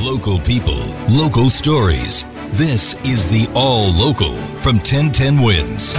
Local people, local stories. This is the All Local from 1010 Wins.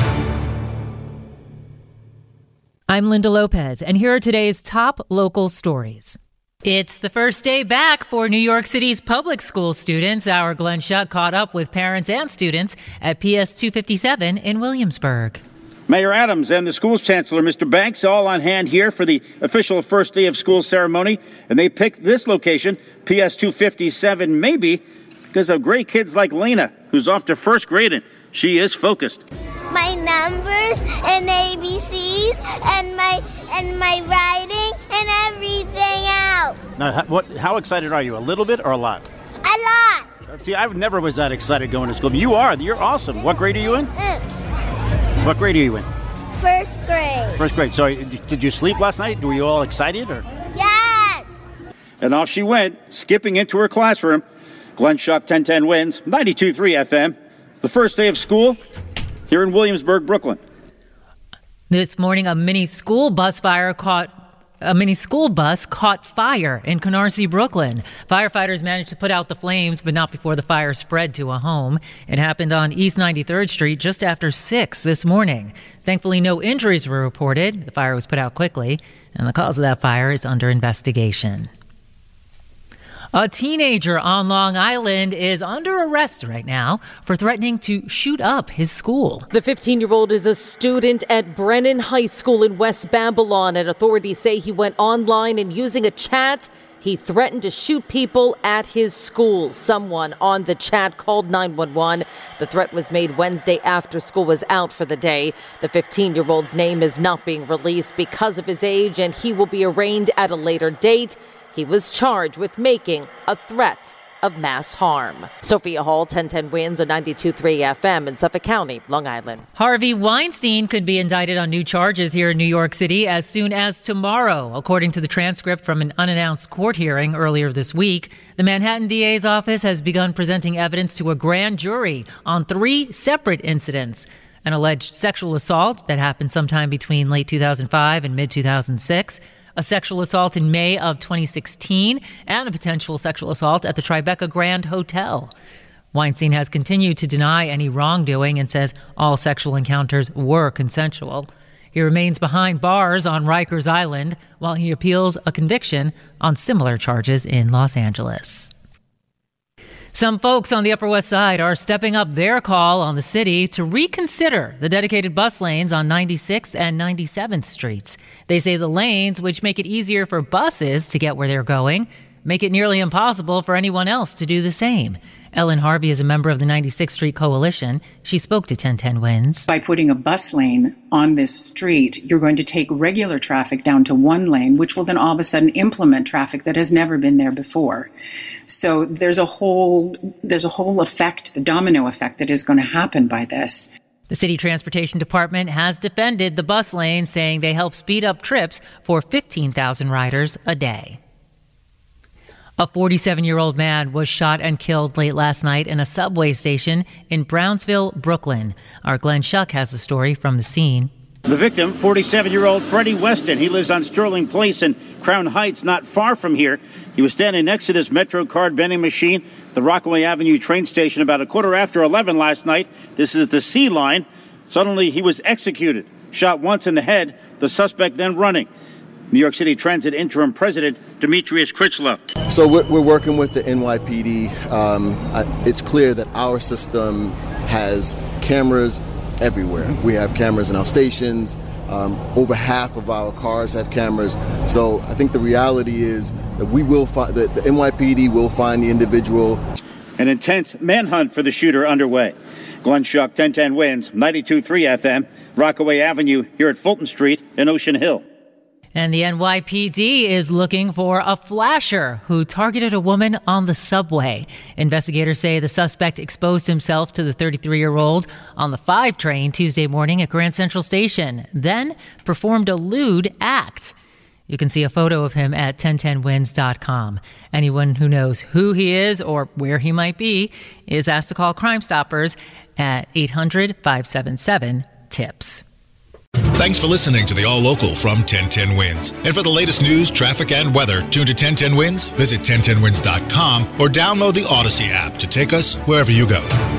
I'm Linda Lopez, and here are today's top local stories. It's the first day back for New York City's public school students. Our Glenn Schuck caught up with parents and students at PS 257 in Williamsburg. Mayor Adams and the school's chancellor, Mr. Banks, all on hand here for the official first day of school ceremony. And they picked this location, PS 257, maybe because of great kids like Lena, who's off to first grade and she is focused. My numbers and ABCs and my writing and everything else. Now, how excited are you? A little bit or a lot? A lot. See, I never was that excited going to school. You are. You're awesome. What grade are you in? What grade are you in? First grade. First grade. So did you sleep last night? Were you all excited? Or? Yes. And off she went, skipping into her classroom. Glenn Schuck, 1010 Wins, 92.3 FM. It's the first day of school here in Williamsburg, Brooklyn. This morning, a mini school bus caught fire in Canarsie, Brooklyn. Firefighters managed to put out the flames, but not before the fire spread to a home. It happened on East 93rd Street just after 6 this morning. Thankfully, no injuries were reported. The fire was put out quickly, and the cause of that fire is under investigation. A teenager on Long Island is under arrest right now for threatening to shoot up his school. The 15-year-old is a student at Brennan High School in West Babylon, and authorities say he went online and using a chat, he threatened to shoot people at his school. Someone on the chat called 911. The threat was made Wednesday after school was out for the day. The 15-year-old's name is not being released because of his age, and he will be arraigned at a later date. He was charged with making a threat of mass harm. Sophia Hall, 1010 Wins on 92.3 FM in Suffolk County, Long Island. Harvey Weinstein could be indicted on new charges here in New York City as soon as tomorrow. According to the transcript from an unannounced court hearing earlier this week, the Manhattan DA's office has begun presenting evidence to a grand jury on 3 separate incidents. An alleged sexual assault that happened sometime between late 2005 and mid-2006. A sexual assault in May of 2016, and a potential sexual assault at the Tribeca Grand Hotel. Weinstein has continued to deny any wrongdoing and says all sexual encounters were consensual. He remains behind bars on Rikers Island while he appeals a conviction on similar charges in Los Angeles. Some folks on the Upper West Side are stepping up their call on the city to reconsider the dedicated bus lanes on 96th and 97th Streets. They say the lanes, which make it easier for buses to get where they're going, make it nearly impossible for anyone else to do the same. Ellen Harvey is a member of the 96th Street Coalition. She spoke to 1010 Wins. By putting a bus lane on this street, you're going to take regular traffic down to one lane, which will then all of a sudden implement traffic that has never been there before. So there's a whole effect, the domino effect that is going to happen by this. The City Transportation Department has defended the bus lanes, saying they help speed up trips for 15,000 riders a day. A 47-year-old man was shot and killed late last night in a subway station in Brownsville, Brooklyn. Our Glenn Schuck has the story from the scene. The victim, 47-year-old Freddie Weston. He lives on Sterling Place in Crown Heights, not far from here. He was standing next to this MetroCard vending machine, the Rockaway Avenue train station, about 11:15 last night. This is the C line. Suddenly, he was executed, shot once in the head, the suspect then running. New York City Transit interim president Demetrius Critchlow. So we're working with the NYPD. It's clear that our system has cameras everywhere. We have cameras in our stations. Over half of our cars have cameras. So I think the reality is that we will find that the NYPD will find the individual. An intense manhunt for the shooter underway. Glenn Schuck, 1010 Wins, 92.3 FM, Rockaway Avenue here at Fulton Street in Ocean Hill. And the NYPD is looking for a flasher who targeted a woman on the subway. Investigators say the suspect exposed himself to the 33-year-old on the 5 train Tuesday morning at Grand Central Station, then performed a lewd act. You can see a photo of him at 1010wins.com. Anyone who knows who he is or where he might be is asked to call Crime Stoppers at 800-577-TIPS. Thanks for listening to the All Local from 1010 Winds. And for the latest news, traffic, and weather, tune to 1010 Winds, visit 1010winds.com, or download the Odyssey app to take us wherever you go.